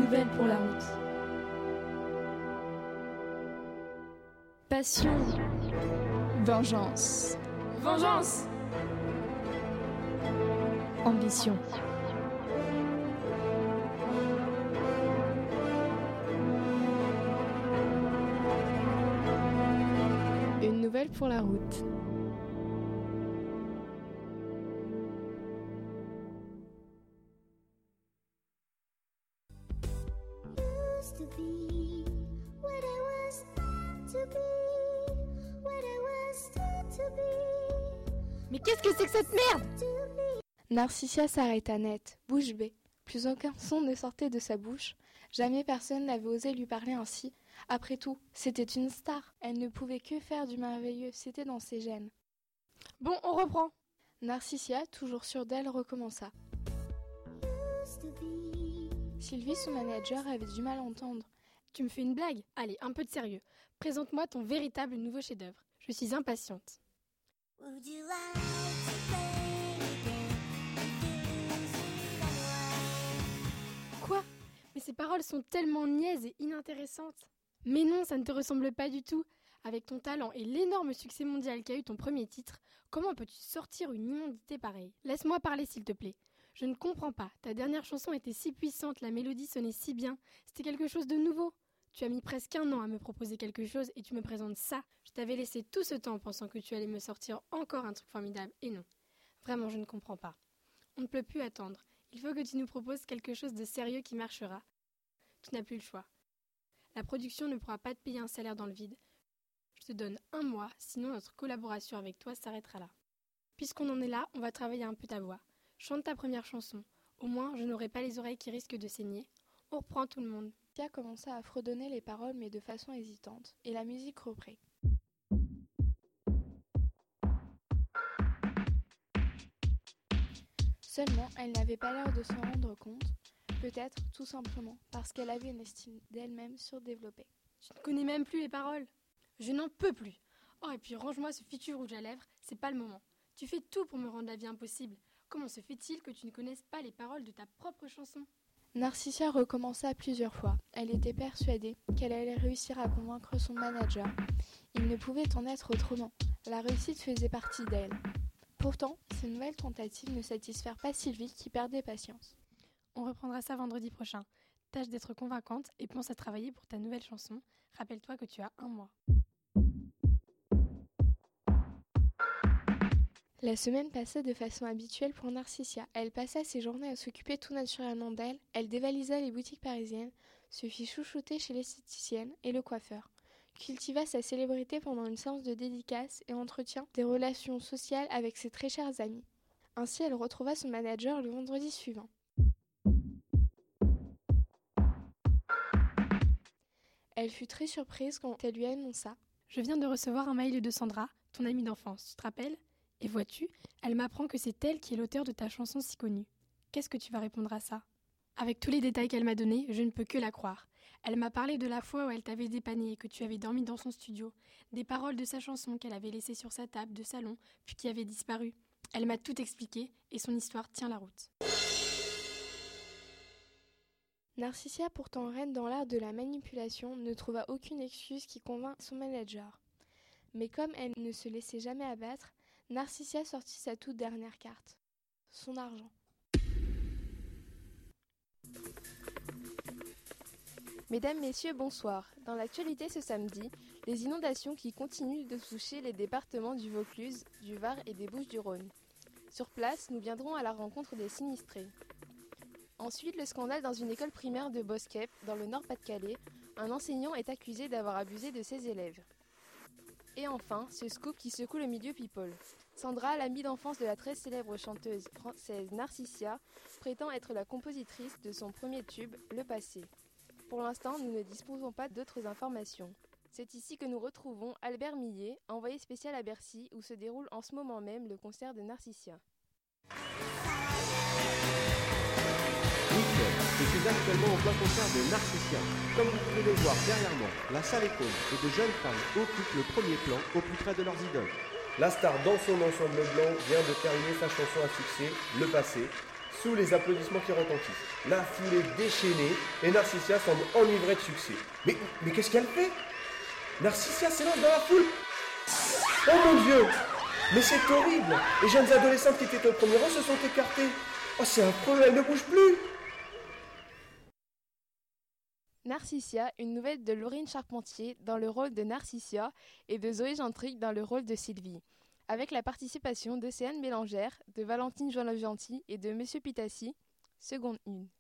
nouvelle pour la route. Passion. Vengeance. Vengeance. Ambition. Une nouvelle pour la route. Mais qu'est-ce que c'est que cette merde ? Narcissia s'arrêta net, bouche bée. Plus aucun son ne sortait de sa bouche. Jamais personne n'avait osé lui parler ainsi. Après tout, c'était une star. Elle ne pouvait que faire du merveilleux, c'était dans ses gènes. Bon, on reprend. Narcissia, toujours sûre d'elle, recommença. Sylvie, son manager, avait du mal à entendre. Tu me fais une blague ? Allez, un peu de sérieux. Présente-moi ton véritable nouveau chef-d'œuvre. Je suis impatiente. Quoi ? Mais ces paroles sont tellement niaises et inintéressantes. Mais non, ça ne te ressemble pas du tout. Avec ton talent et l'énorme succès mondial qu'a eu ton premier titre, comment peux-tu sortir une immondité pareille ? Laisse-moi parler s'il te plaît. Je ne comprends pas. Ta dernière chanson était si puissante, la mélodie sonnait si bien. C'était quelque chose de nouveau. Tu as mis presque 1 an à me proposer quelque chose et tu me présentes ça. Je t'avais laissé tout ce temps pensant que tu allais me sortir encore un truc formidable. Et non. Vraiment, je ne comprends pas. On ne peut plus attendre. Il faut que tu nous proposes quelque chose de sérieux qui marchera. Tu n'as plus le choix. La production ne pourra pas te payer un salaire dans le vide. Je te donne 1 mois, sinon notre collaboration avec toi s'arrêtera là. Puisqu'on en est là, on va travailler un peu ta voix. Chante ta première chanson. Au moins, je n'aurai pas les oreilles qui risquent de saigner. On reprend tout le monde. Tia commença à fredonner les paroles mais de façon hésitante, et la musique reprit. Seulement, elle n'avait pas l'air de se rendre compte, peut-être tout simplement parce qu'elle avait une estime d'elle-même surdéveloppée. Tu ne connais même plus les paroles. Je n'en peux plus. Oh, et puis range-moi ce fichu rouge à lèvres, c'est pas le moment. Tu fais tout pour me rendre la vie impossible. Comment se fait-il que tu ne connaisses pas les paroles de ta propre chanson ? Narcissia recommença plusieurs fois. Elle était persuadée qu'elle allait réussir à convaincre son manager. Il ne pouvait en être autrement. La réussite faisait partie d'elle. Pourtant, ces nouvelles tentatives ne satisfirent pas Sylvie qui perdait patience. On reprendra ça vendredi prochain. Tâche d'être convaincante et pense à travailler pour ta nouvelle chanson. Rappelle-toi que tu as 1 mois. La semaine passait de façon habituelle pour Narcissia. Elle passa ses journées à s'occuper tout naturellement d'elle. Elle dévalisa les boutiques parisiennes, se fit chouchouter chez l'esthéticienne et le coiffeur, cultiva sa célébrité pendant une séance de dédicace et entretint des relations sociales avec ses très chers amis. Ainsi, elle retrouva son manager le vendredi suivant. Elle fut très surprise quand elle lui annonça « Je viens de recevoir un mail de Sandra, ton amie d'enfance, tu te rappelles ? Et vois-tu, elle m'apprend que c'est elle qui est l'auteur de ta chanson si connue. Qu'est-ce que tu vas répondre à ça ? Avec tous les détails qu'elle m'a donnés, je ne peux que la croire. Elle m'a parlé de la fois où elle t'avait dépanné et que tu avais dormi dans son studio, des paroles de sa chanson qu'elle avait laissées sur sa table de salon, puis qui avait disparu. Elle m'a tout expliqué et son histoire tient la route. Narcissia, pourtant reine dans l'art de la manipulation, ne trouva aucune excuse qui convint son manager. Mais comme elle ne se laissait jamais abattre, Narcissia sortit sa toute dernière carte, son argent. Mesdames, Messieurs, bonsoir. Dans l'actualité ce samedi, les inondations qui continuent de toucher les départements du Vaucluse, du Var et des Bouches-du-Rhône. Sur place, nous viendrons à la rencontre des sinistrés. Ensuite, le scandale dans une école primaire de Boskep, dans le Nord-Pas-de-Calais. Un enseignant est accusé d'avoir abusé de ses élèves. Et enfin, ce scoop qui secoue le milieu people. Sandra, l'amie d'enfance de la très célèbre chanteuse française Narcissia, prétend être la compositrice de son premier tube, Le Passé. Pour l'instant, nous ne disposons pas d'autres informations. C'est ici que nous retrouvons Albert Millet, envoyé spécial à Bercy, où se déroule en ce moment même le concert de Narcissia. Je suis actuellement au plein concert de Narcissia. Comme vous pouvez le voir derrière moi, la salle est pleine et de jeunes femmes occupent le premier plan au plus près de leurs idoles. La star dans son ensemble blanc vient de terminer sa chanson à succès, Le Passé. Sous les applaudissements qui retentissent, la foule est déchaînée et Narcissia semble enivrée de succès. Mais qu'est-ce qu'elle fait? Narcissia s'élance dans la foule. Oh mon Dieu! Mais c'est horrible! Les jeunes adolescentes qui étaient au premier rang se sont écartées. Oh, c'est affreux, elles ne bougent plus! Narcissia, une nouvelle de Laurine Charpentier dans le rôle de Narcissia et de Zoé Gentric dans le rôle de Sylvie, avec la participation d'Océane Bélangère, de Valentine Join-le-Gentil et de Monsieur Pitassi, seconde 1.